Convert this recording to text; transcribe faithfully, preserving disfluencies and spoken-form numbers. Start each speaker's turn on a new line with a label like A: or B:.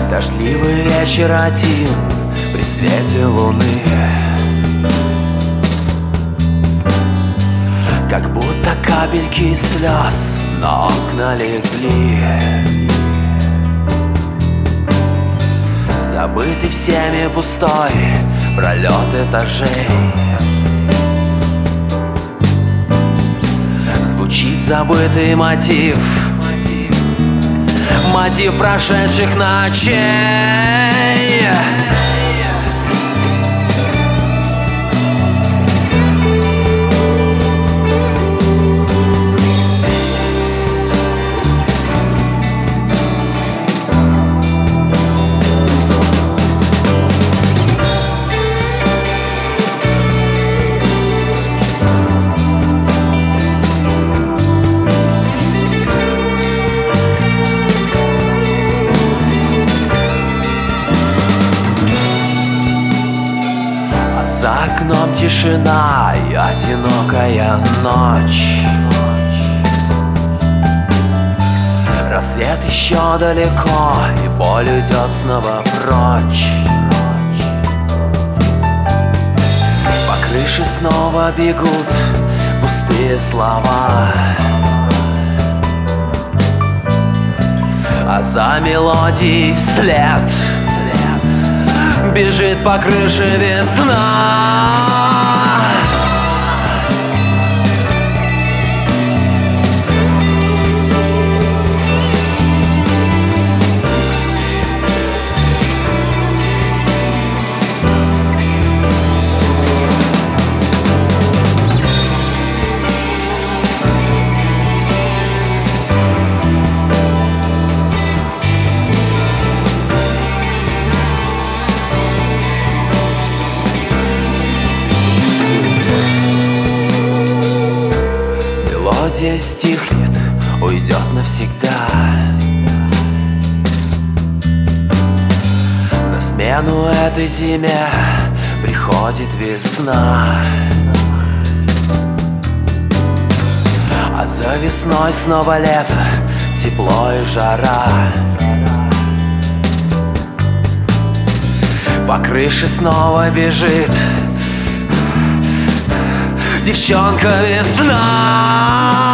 A: Дождливый вечер один при свете луны, как будто капельки слез на окна легли. Забытый всеми пустой пролет этажей. Звучит забытый мотив, мотив прошедших ночей. За окном тишина и одинокая ночь. Рассвет еще далеко, и боль уйдет снова прочь. По крыше снова бегут пустые слова, а за мелодией вслед бежит по крыше весна. Мелодия стихнет, уйдет навсегда. На смену этой зиме приходит весна, а за весной снова лето, тепло и жара. По крыше снова бежит девчонка весна.